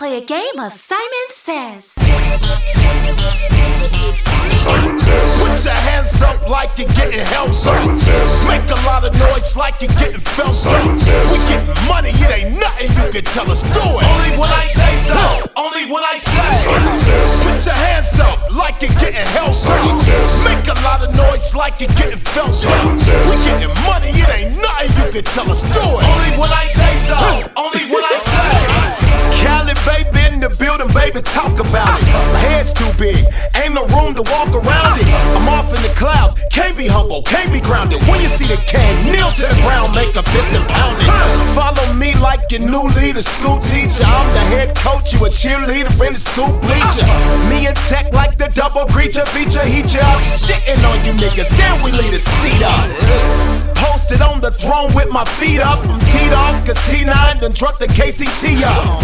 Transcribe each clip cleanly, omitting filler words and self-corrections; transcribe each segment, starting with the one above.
play a game of Simon Says. Simon Says. Put your hands up like you're getting help. Simon Says. Make a lot of noise like you're getting felt. Simon Says. We getting money, it ain't nothing you can tell us do it. Only when I say so. Only when I say. Simon Says. Put your hands up like you're getting help. Simon Says. Make a lot of noise like you're getting felt. Simon Says. We getting money, it ain't nothing you can tell us do it. Only when I say so. Only when I say. Cali, baby, in the building, baby, talk about it. My head's too big, ain't no room to walk around it. I'm off in the clouds, can't be humble, can't be grounded. When you see the can, kneel to the ground, make a fist and pound it. Follow me like your new leader, school teacher. I'm the head coach, you a cheerleader in the school bleacher. Me and Tech like the double creature, feature, heat you up. Shitting on you niggas, and we lead a seat up. Posted on the throne with my feet up. I'm teed off, cause T9 done truck the KCT up.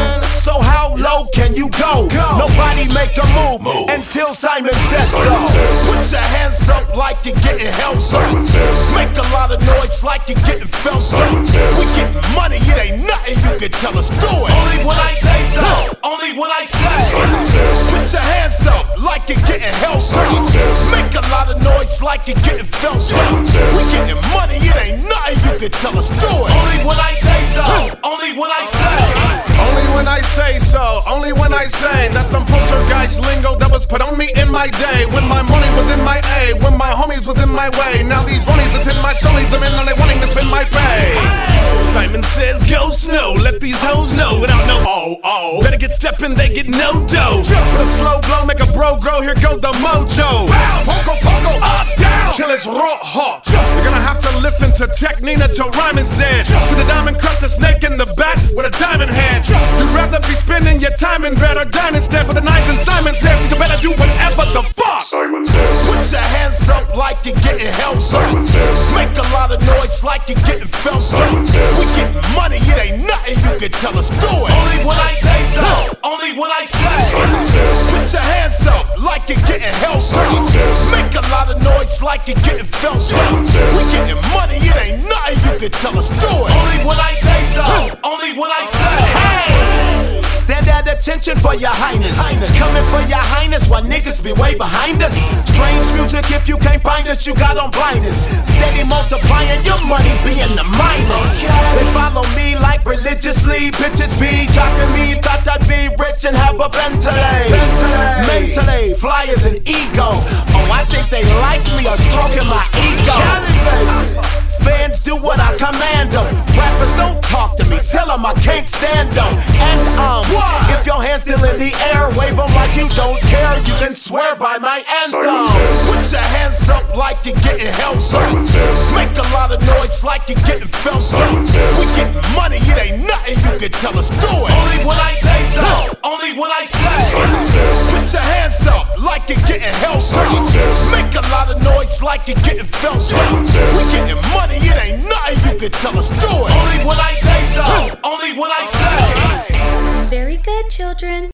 So how low can you go? Nobody make a move until Simon says so. Put your hands up like you're getting help. Simon Says. Make a lot of noise like you're getting felt. Simon Says. We getting money, it ain't nothing you can tell us do it. Only when I say so. Only when I say. Simon Says. Put your hands up like you're getting help. Simon Says. Make a lot of noise like you're getting felt. Simon Says. We getting money, it ain't nothing you can tell us do it. Only when I say so. Only when I say. Only when I say so, only when I say that some poltergeist lingo that was put on me in my day. When my money was in my A, when my homies was in my way. Now these runnies attend my shownies, I'm in on they wanting to spend my pay. Simon Says go snow, let these hoes know without no oh. Better get steppin', they get no dough. With a slow blow, make a bro grow, here go the mojo. Poco, up, down, till it's raw hot. You're gonna have to listen to Tech Nina till rhyme is dead. To the diamond crust, the snake in the back with a diamond head. You'd rather be spending your time in bed or dine instead. But the nights and Simon Says you better do whatever the fuck. Simon Says. Put your hands up like you're getting help. Simon Says. Make a lot of noise like you're getting felt. Simon Says. We getting money, it ain't nothing you can tell us do it. Only when I say so. Only when I say. Simon Says. Put your hands up like you're getting help. Simon Says. Make a lot of noise like you're getting felt. Simon Says. We getting money, it ain't nothing you can tell us do it. Only when I say so. Only when I say. Hey! Stand at attention for your highness. Coming for your highness while niggas be way behind us. Strange music, if you can't find us, you got on blindness. Steady multiplying your money being the minus. They follow me like religiously. Bitches be jocking me, thought I'd be rich and have a Bentley. Mentally, flyers and ego. Oh, I think they like me or stroking my ego. Fans do what I command them. Rappers don't talk to me, tell them I can't stand them. And if your hand's still in the air, wave them like you don't care. You can swear by my anthem. Put your hands up like you're getting help. Simon Says. Make a lot of noise like you're getting felt. Simon Says. We getting money, it ain't nothing you can tell us do it. Only when I say so. Only when I say. Simon Says. Put your hands up like you're getting help. Simon Says. Make a lot of noise like you're getting felt. Simon Says. We getting money, it ain't nothing you can tell us do it. Only when I say so. Only when I say. Very good, children.